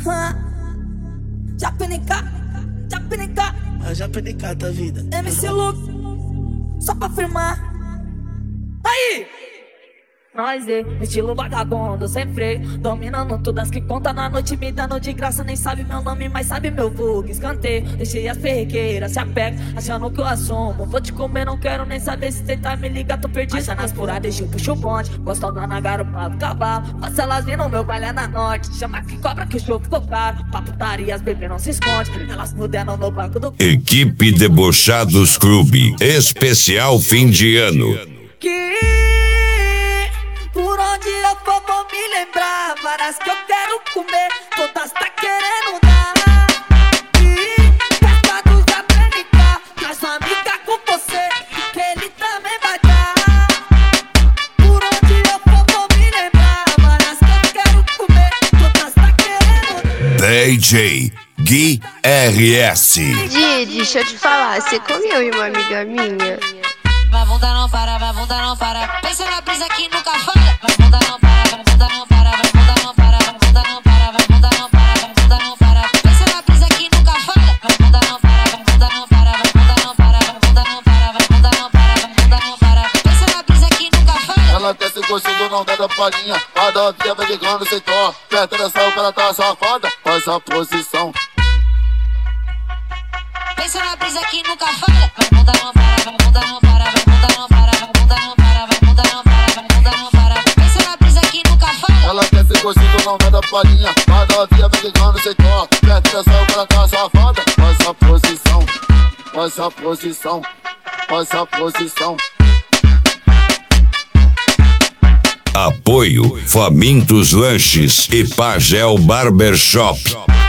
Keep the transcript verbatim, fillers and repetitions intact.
Ah, Japinica, Japinica, a Japinica da vida. M C Luke, só pra firmar. Aí! Nós é estilo vagabundo, sem freio, dominando todas que conta na noite, me dando de graça. Nem sabe meu nome, mas sabe meu vulgo. Escanteio, deixei as perrequeiras, se apega, achando que eu assumo. Vou te comer, não quero nem saber se tentar me ligar, tô perdido. Essa nas furadas, eu puxo o bonde, gostosa na garupa do cavalo. Faça elas vir no meu baile na norte, chama que cobra que o show ficou caro. Pra putaria, as bebês não se esconde, elas mudaram no banco do... Equipe Debochados Clube, especial fim de ano. Que... por onde eu for vou me lembrar, várias que eu quero comer, todas tá querendo dar. E pescados da Brenica, traz uma amiga com você, que ele também vai dar. Por onde eu for vou me lembrar, várias que eu quero comer, todas tá querendo dar. D J Gui R S. Di, deixa eu te falar, você comeu em uma amiga minha? Vai bunda não para, vai bunda não para. Pensa na brisa que nunca falha. Vai bunda não para, vai bunda não para, vai bunda não para, vai bunda não para, vai bunda não para, vai bunda não para. Pensa na brisa que nunca falha. Vai bunda não para, vai bunda não para, vai bunda não para, vai bunda não para, vai bunda não para, vai bunda não para. Pensa na brisa que nunca falha. Ela quer ser gostinho, não dá da palhinha. A novinha vai ligando sem dó. Perto dessa roupa, ela tá safada. Faz a posição. Pensa na brisa que nunca falha. Vai bunda não para, vai bunda não para. Ela quer ser gostinho, não dá da palhinha. A novinha vai ligando sem dó. Perto dessa roupa, ela tá safada. Faz a posição, faz a posição, faz a posição. Apoio Famintos Lanches e Pagel Barbershop.